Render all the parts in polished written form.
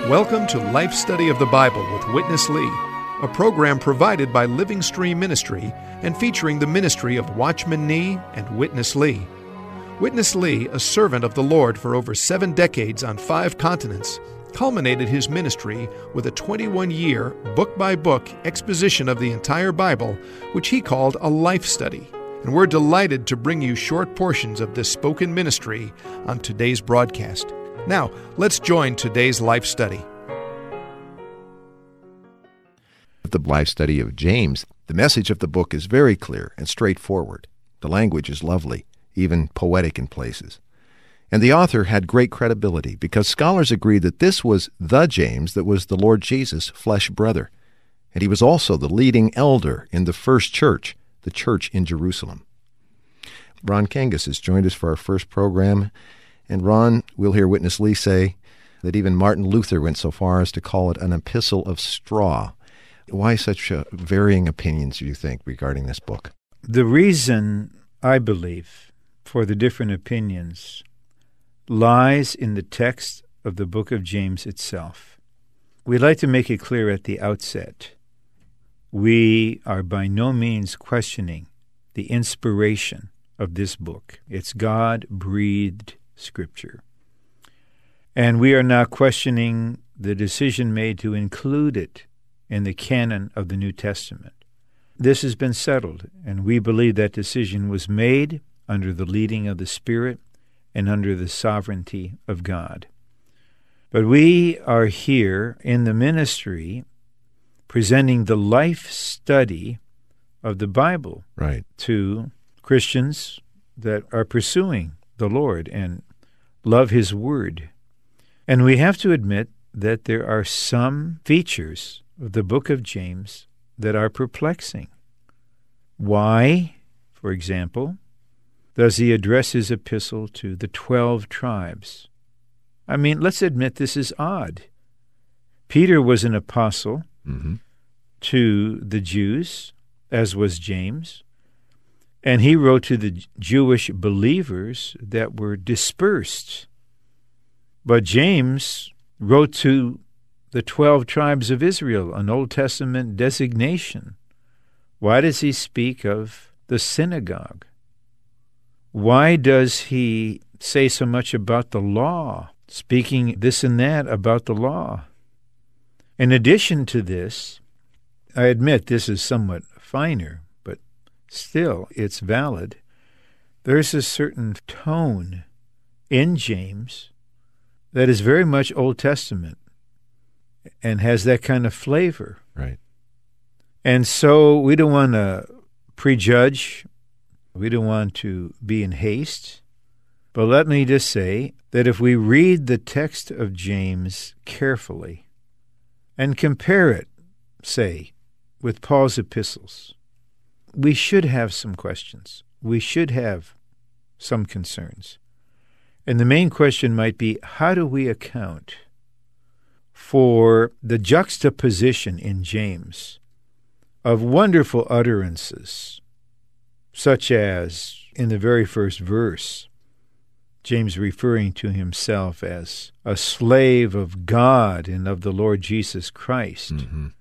Welcome to Life Study of the Bible with Witness Lee, a program provided by Living Stream Ministry and featuring the ministry of Watchman Nee and Witness Lee. Witness Lee, a servant of the Lord for over 7 decades on 5 continents, culminated his ministry with a 21-year, book-by-book exposition of the entire Bible, which he called a life study. And we're delighted to bring you short portions of this spoken ministry on today's broadcast. Now, let's join today's life study. The life study of James, the message of the book is very clear and straightforward. The language is lovely, even poetic in places. And the author had great credibility because scholars agree that this was the James that was the Lord Jesus' flesh brother. And he was also the leading elder in the first church, the church in Jerusalem. Ron Kangas has joined us for our first program. And Ron, we'll hear Witness Lee say that even Martin Luther went so far as to call it an epistle of straw. Why such varying opinions, do you think, regarding this book? The reason, I believe, for the different opinions lies in the text of the book of James itself. We'd like to make it clear at the outset. We are by no means questioning the inspiration of this book. It's God-breathed Scripture. And we are not questioning the decision made to include it in the canon of the New Testament. This has been settled, and we believe that decision was made under the leading of the Spirit and under the sovereignty of God. But we are here in the ministry presenting the life study of the Bible to Christians that are pursuing the Lord and love His Word. And we have to admit that there are some features of the book of James that are perplexing. Why, for example, does he address his epistle to the 12 tribes? I mean, let's admit this is odd. Peter was an apostle to the Jews, as was James. And he wrote to the Jewish believers that were dispersed. But James wrote to the 12 tribes of Israel, an Old Testament designation. Why does he speak of the synagogue? Why does he say so much about the law, speaking this and that about the law? In addition to this, I admit this is somewhat finer, still, it's valid. There's a certain tone in James that is very much Old Testament and has that kind of flavor. Right. And so we don't want to prejudge. We don't want to be in haste. But let me just say that if we read the text of James carefully and compare it, say, with Paul's epistles, we should have some questions. We should have some concerns. And the main question might be, how do we account for the juxtaposition in James of wonderful utterances, such as in the very first verse, James referring to himself as a slave of God and of the Lord Jesus Christ,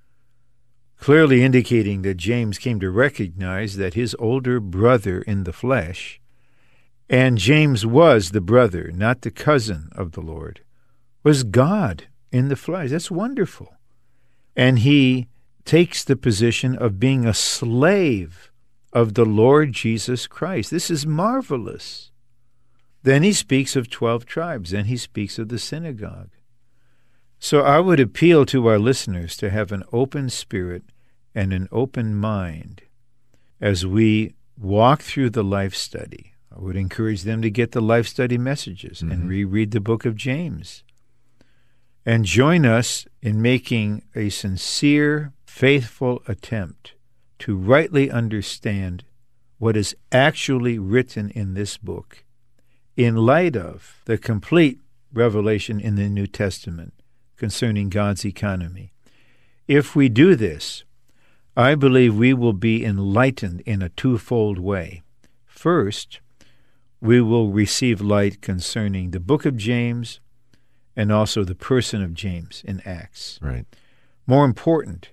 clearly indicating that James came to recognize that his older brother in the flesh, and James was the brother, not the cousin of the Lord, was God in the flesh. That's wonderful. And he takes the position of being a slave of the Lord Jesus Christ. This is marvelous. Then he speaks of 12 tribes. Then he speaks of the synagogue. So I would appeal to our listeners to have an open spirit and an open mind as we walk through the life study. I would encourage them to get the life study messages and reread the book of James. And join us in making a sincere, faithful attempt to rightly understand what is actually written in this book in light of the complete revelation in the New Testament concerning God's economy. If we do this, I believe we will be enlightened in a twofold way. First, we will receive light concerning the book of James and also the person of James in Acts. Right. More important,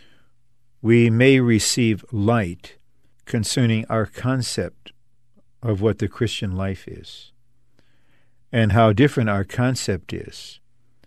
we may receive light concerning our concept of what the Christian life is and how different our concept is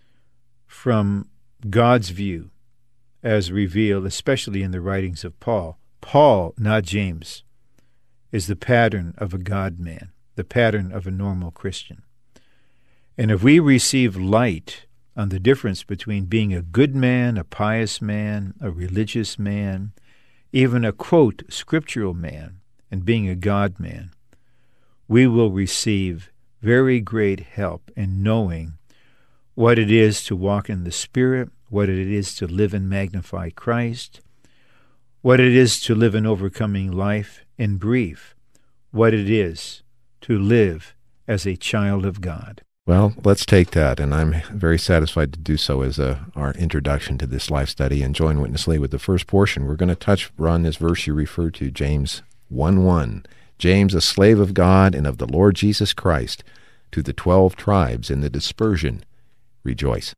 from God's view as revealed, especially in the writings of Paul. Paul, not James, is the pattern of a God-man, the pattern of a normal Christian. And if we receive light on the difference between being a good man, a pious man, a religious man, even a, quote, scriptural man, and being a God-man, we will receive very great help in knowing what it is to walk in the Spirit, what it is to live and magnify Christ, what it is to live an overcoming life, in brief, what it is to live as a child of God. Well, let's take that, and I'm very satisfied to do so as our introduction to this life study, and join Witness Lee with the first portion. We're going to touch on this verse you referred to, James 1:1. James, a slave of God and of the Lord Jesus Christ, to the 12 tribes in the dispersion, rejoice.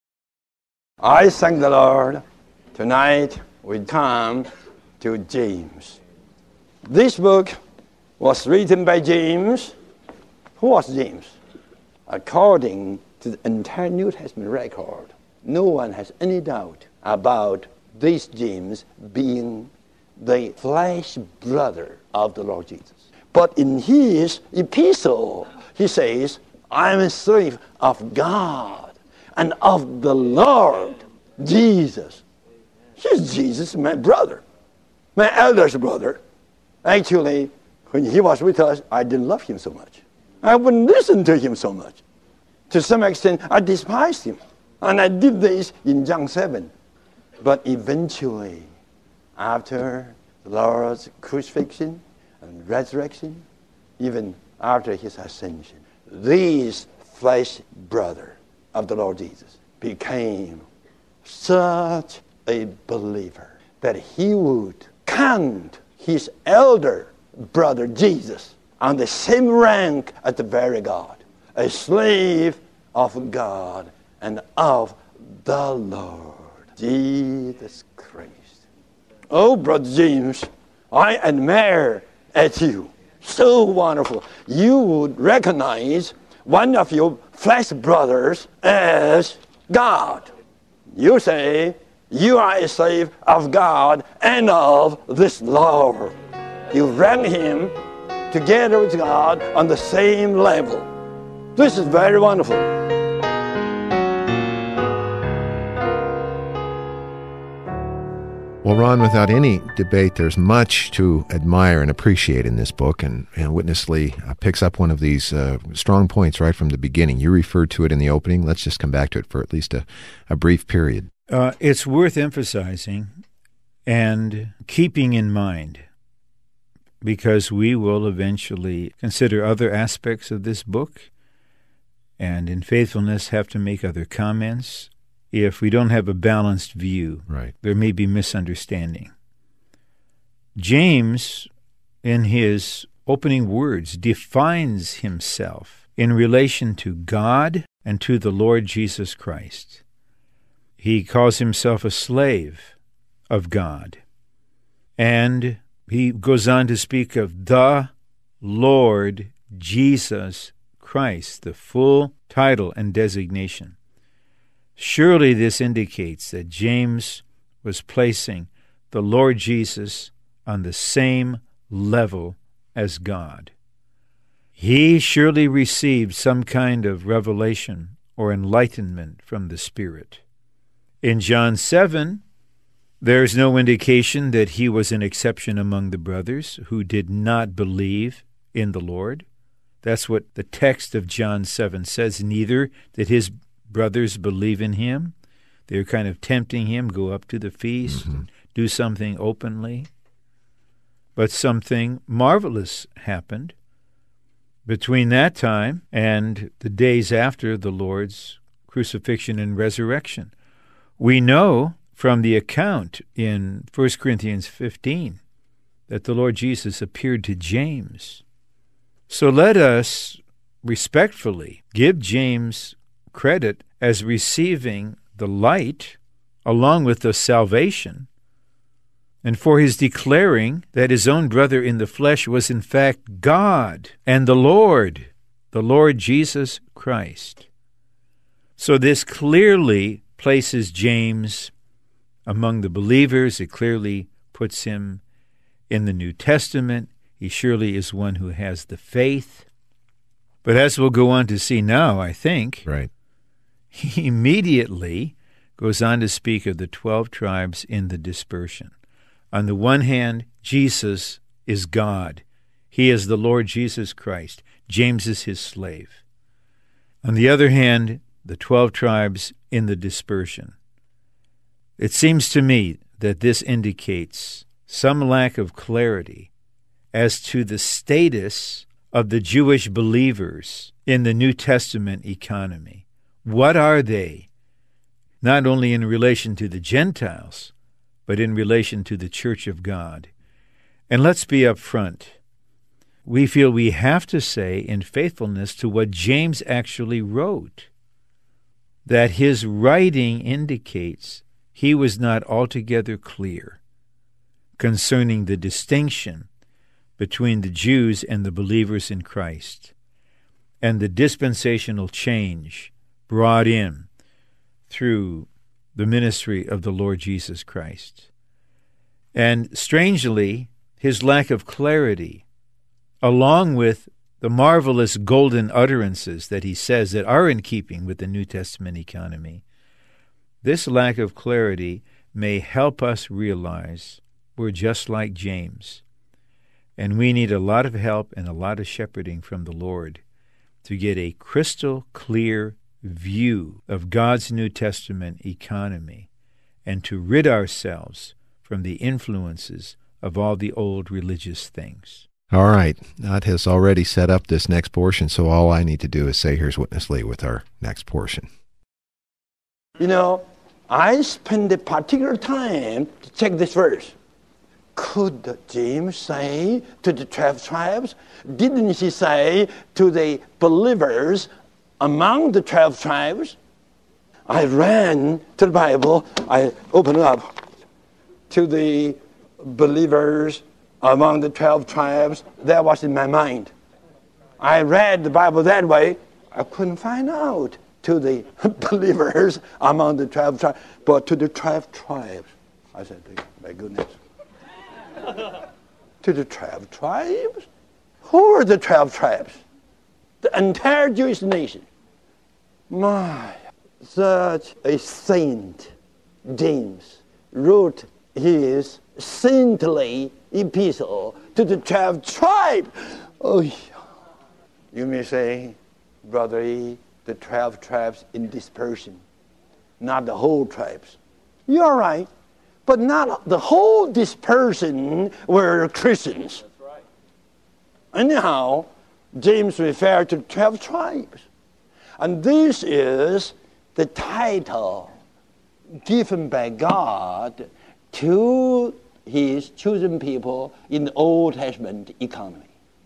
I thank the Lord. Tonight we come to James. This book was written by James. Who was James? According to the entire New Testament record, no one has any doubt about this James being the flesh brother of the Lord Jesus. But in his epistle, he says, I am a slave of God and of the Lord Jesus. He's Jesus, my brother, my eldest brother. Actually, when he was with us, I didn't love him so much. I wouldn't listen to him so much. To some extent, I despised him. And I did this in John 7. But eventually, after the Lord's crucifixion and resurrection, even after his ascension, this flesh brother of the Lord Jesus became such a believer that he would count his elder brother Jesus on the same rank as the very God, a slave of God and of the Lord Jesus Christ. Oh, Brother James, I admire at you. So wonderful. You would recognize one of your flesh brothers as God. You say you are a slave of God and of this Lord. You rank him together with God on the same level. This is very wonderful. Well, Ron, without any debate, there's much to admire and appreciate in this book, and Witness Lee picks up one of these strong points right from the beginning. You referred to it in the opening. Let's just come back to it for at least a brief period. It's worth emphasizing and keeping in mind, because we will eventually consider other aspects of this book and in faithfulness have to make other comments. If we don't have a balanced view, right, there may be misunderstanding. James, in his opening words, defines himself in relation to God and to the Lord Jesus Christ. He calls himself a slave of God. And he goes on to speak of the Lord Jesus Christ, the full title and designation. Surely this indicates that James was placing the Lord Jesus on the same level as God. He surely received some kind of revelation or enlightenment from the Spirit. In John 7, there's no indication that he was an exception among the brothers who did not believe in the Lord. That's what the text of John 7 says. Neither did his brothers believe in him. They're kind of tempting him, go up to the feast, do something openly. But something marvelous happened between that time and the days after the Lord's crucifixion and resurrection. We know from the account in 1 Corinthians 15 that the Lord Jesus appeared to James. So let us respectfully give James credit as receiving the light along with the salvation, and for his declaring that his own brother in the flesh was in fact God and the Lord Jesus Christ. So this clearly places James among the believers. It clearly puts him in the New Testament. He surely is one who has the faith. But as we'll go on to see now, I think, Right. he immediately goes on to speak of the 12 tribes in the dispersion. On the one hand, Jesus is God. He is the Lord Jesus Christ. James is his slave. On the other hand, the 12 tribes in the dispersion. It seems to me that this indicates some lack of clarity as to the status of the Jewish believers in the New Testament economy. What are they? Not only in relation to the Gentiles, but in relation to the Church of God. And let's be up front. We feel we have to say, in faithfulness to what James actually wrote, that his writing indicates he was not altogether clear concerning the distinction between the Jews and the believers in Christ, and the dispensational change brought in through the ministry of the Lord Jesus Christ. And strangely, his lack of clarity, along with the marvelous golden utterances that he says that are in keeping with the New Testament economy, this lack of clarity may help us realize we're just like James, and we need a lot of help and a lot of shepherding from the Lord to get a crystal clear view of God's New Testament economy and to rid ourselves from the influences of all the old religious things. All right. That has already set up this next portion, so all I need to do is say, here's Witness Lee with our next portion. You know, I spend a particular time to check this verse. Could James say to the 12 tribes? Didn't he say to the believers among the 12 tribes? I ran to the Bible. I opened up to the believers among the 12 tribes. That was in my mind. I read the Bible that way. I couldn't find out to the believers among the 12 tribes, but to the 12 tribes. I said, my goodness. To the 12 tribes? Who are the 12 tribes? The entire Jewish nation. My, such a saint, James, wrote his saintly epistle to the 12 tribes. Oh, you may say, Brother E, the 12 tribes in dispersion, not the whole tribes. You're right, but not the whole dispersion were Christians. That's right. Anyhow, James referred to 12 tribes. And this is the title given by God to his chosen people in the Old Testament economy.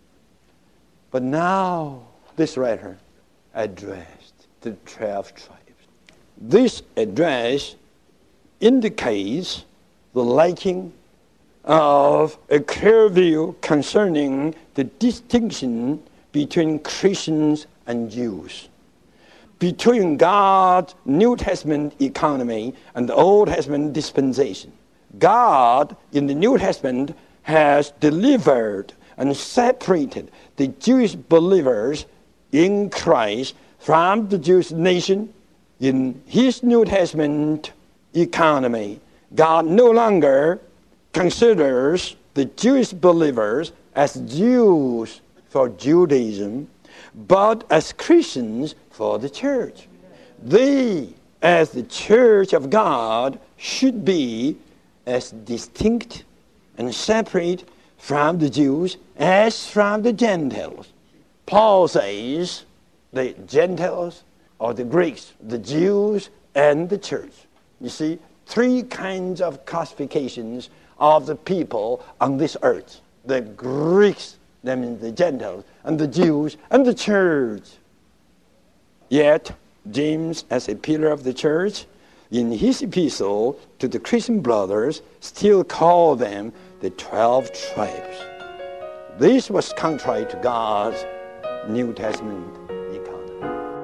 But now this writer addressed the 12 tribes. This address indicates the lacking of a clear view concerning the distinction between Christians and Jews, between God's New Testament economy and the Old Testament dispensation. God in the New Testament has delivered and separated the Jewish believers in Christ from the Jewish nation. In his New Testament economy, God no longer considers the Jewish believers as Jews for Judaism, but as Christians for the church. They, as the church of God, should be as distinct and separate from the Jews as from the Gentiles. Paul says the Gentiles or the Greeks, the Jews and the church. You see, three kinds of classifications of the people on this earth. The Greeks, that means the Gentiles, and the Jews and the church. Yet, James as a pillar of the church, in his epistle to the Christian brothers, still called them the 12 tribes. This was contrary to God's New Testament economy.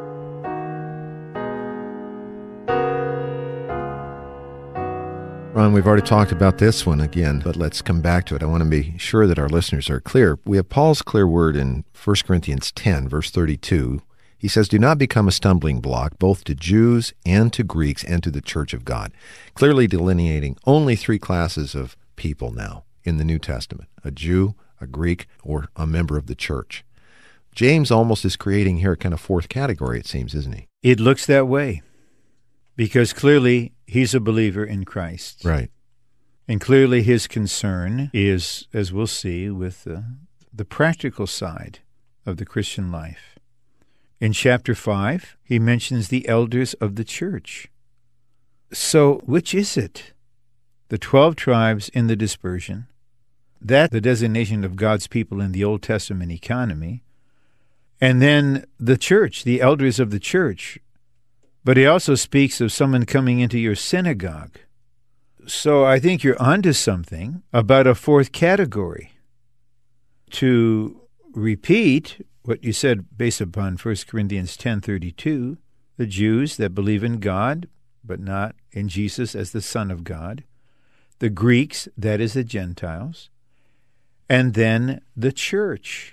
Ron, we've already talked about this one again, but let's come back to it. I want to be sure that our listeners are clear. We have Paul's clear word in 1 Corinthians 10, verse 32. He says, "Do not become a stumbling block, both to Jews and to Greeks and to the church of God," clearly delineating only three classes of people now in the New Testament: a Jew, a Greek, or a member of the church. James almost is creating here a kind of fourth category, it seems, isn't he? It looks that way, because clearly he's a believer in Christ. Right. And clearly his concern is, as we'll see, with the practical side of the Christian life. In chapter 5, he mentions the elders of the church. So which is it? The 12 tribes in the dispersion, that the designation of God's people in the Old Testament economy, and then the church, the elders of the church. But he also speaks of someone coming into your synagogue. So I think you're onto something about a fourth category. To repeat what you said based upon 1 Corinthians 10:32, the Jews that believe in God, but not in Jesus as the Son of God, the Greeks, that is the Gentiles, and then the church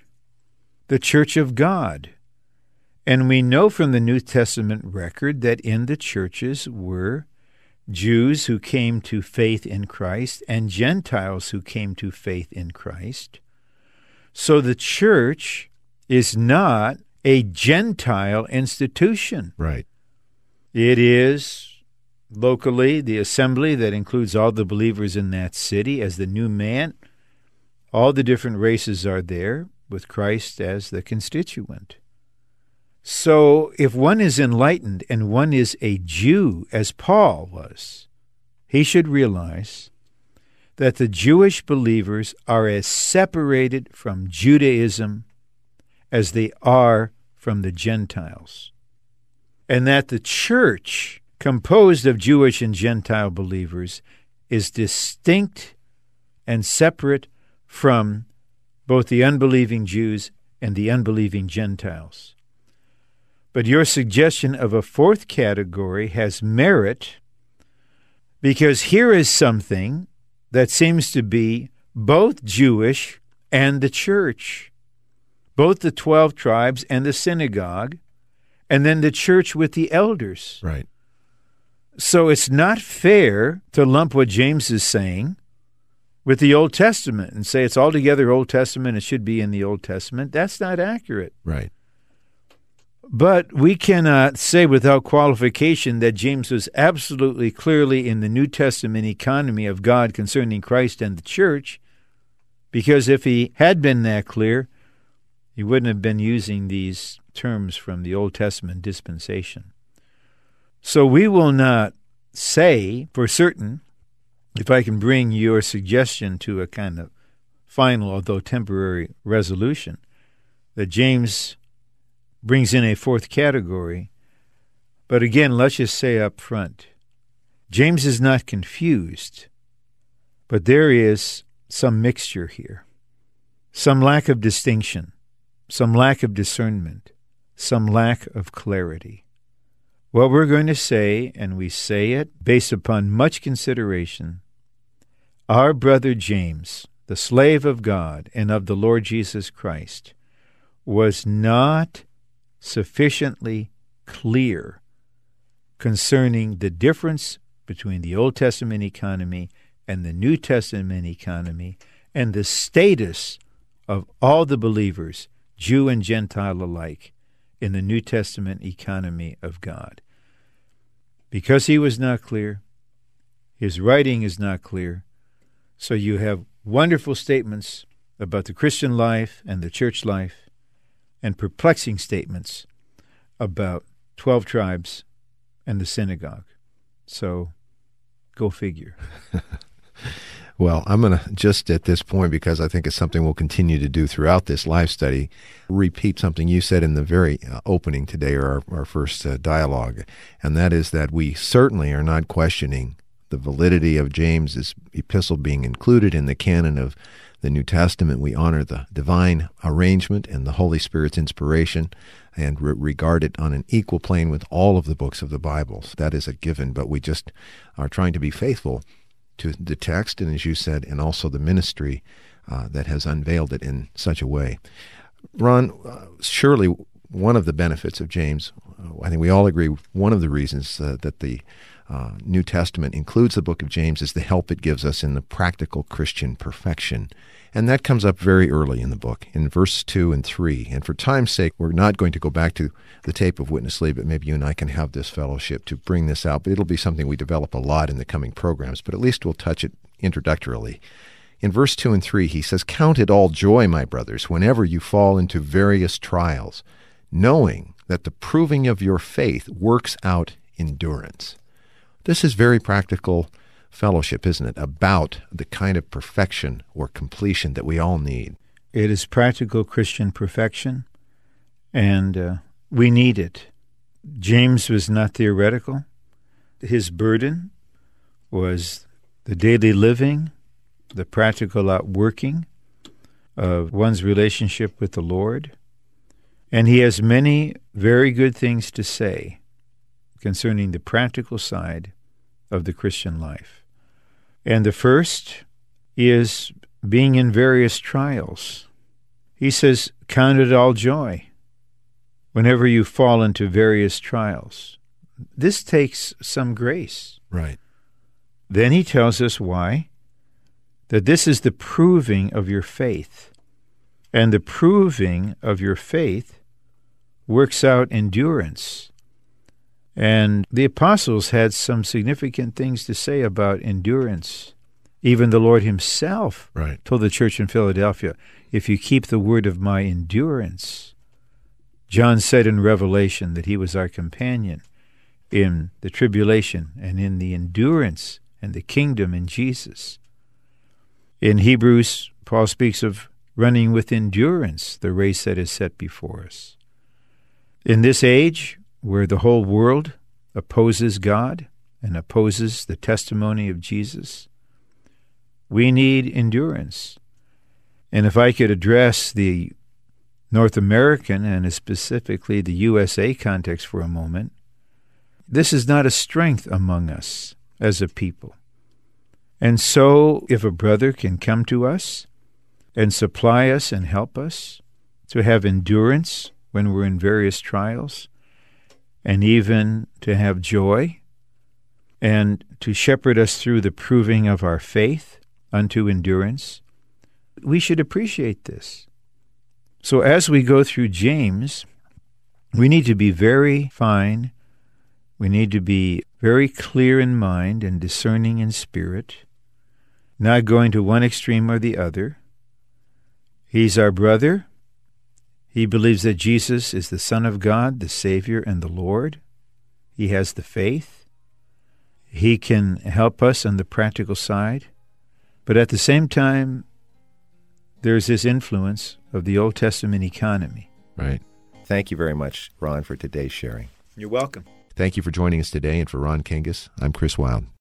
of God. And we know from the New Testament record that in the churches were Jews who came to faith in Christ and Gentiles who came to faith in Christ. So the church is not a Gentile institution. Right. It is locally the assembly that includes all the believers in that city as the new man. All the different races are there with Christ as the constituent. So if one is enlightened and one is a Jew, as Paul was, he should realize that the Jewish believers are as separated from Judaism as they are from the Gentiles, and that the church, composed of Jewish and Gentile believers, is distinct and separate from both the unbelieving Jews and the unbelieving Gentiles. But your suggestion of a fourth category has merit, because here is something that seems to be both Jewish and the church, both the 12 tribes and the synagogue, and then the church with the elders. Right. So it's not fair to lump what James is saying with the Old Testament and say it's altogether Old Testament, it should be in the Old Testament. That's not accurate. Right. But we cannot say without qualification that James was absolutely clearly in the New Testament economy of God concerning Christ and the church, because if he had been that clear, he wouldn't have been using these terms from the Old Testament dispensation. So we will not say for certain, if I can bring your suggestion to a kind of final, although temporary, resolution, that James brings in a fourth category. But again, let's just say up front, James is not confused, but there is some mixture here, some lack of distinction, some lack of discernment, some lack of clarity. What we're going to say, and we say it based upon much consideration, our brother James, the slave of God and of the Lord Jesus Christ, was not sufficiently clear concerning the difference between the Old Testament economy and the New Testament economy and the status of all the believers, Jew and Gentile alike, in the New Testament economy of God. Because he was not clear, his writing is not clear, so you have wonderful statements about the Christian life and the church life, and perplexing statements about 12 tribes and the synagogue. So, go figure. Well, I'm going to just at this point, because I think it's something we'll continue to do throughout this live study, repeat something you said in the very opening today, or our first dialogue, and that is that we certainly are not questioning the validity of James's epistle being included in the canon of the New Testament. We honor the divine arrangement and the Holy Spirit's inspiration and regard it on an equal plane with all of the books of the Bible. That is a given, but we just are trying to be faithful to the text, and as you said, and also the ministry that has unveiled it in such a way. Ron, surely one of the benefits of James, I think we all agree, one of the reasons that the New Testament includes the book of James is the help it gives us in the practical Christian perfection. And that comes up very early in the book, in verse 2 and 3. And for time's sake, we're not going to go back to the tape of Witness Lee, but maybe you and I can have this fellowship to bring this out. But it'll be something we develop a lot in the coming programs, but at least we'll touch it introductorily. In verse 2 and 3, he says, "Count it all joy, my brothers, whenever you fall into various trials, knowing that the proving of your faith works out endurance." This is very practical fellowship, isn't it, about the kind of perfection or completion that we all need. It is practical Christian perfection, and we need it. James was not theoretical. His burden was the daily living, the practical outworking of one's relationship with the Lord. And he has many very good things to say concerning the practical side of the Christian life. And the first is being in various trials. He says, "Count it all joy whenever you fall into various trials." This takes some grace. Right. Then he tells us why. That this is the proving of your faith. And the proving of your faith works out endurance. And the apostles had some significant things to say about endurance. Even the Lord himself told the church in Philadelphia, "If you keep the word of my endurance." John said in Revelation that he was our companion in the tribulation and in the endurance and the kingdom in Jesus. In Hebrews, Paul speaks of running with endurance the race that is set before us. In this age, where the whole world opposes God and opposes the testimony of Jesus, we need endurance. And if I could address the North American and specifically the USA context for a moment, this is not a strength among us as a people. And so if a brother can come to us and supply us and help us to have endurance when we're in various trials, and even to have joy, and to shepherd us through the proving of our faith unto endurance, we should appreciate this. So as we go through James, we need to be very fine, we need to be very clear in mind and discerning in spirit, not going to one extreme or the other. He's our brother. He believes that Jesus is the Son of God, the Savior, and the Lord. He has the faith. He can help us on the practical side. But at the same time, there's this influence of the Old Testament economy. Right. Thank you very much, Ron, for today's sharing. You're welcome. Thank you for joining us today, and for Ron Kingus, I'm Chris Wilde.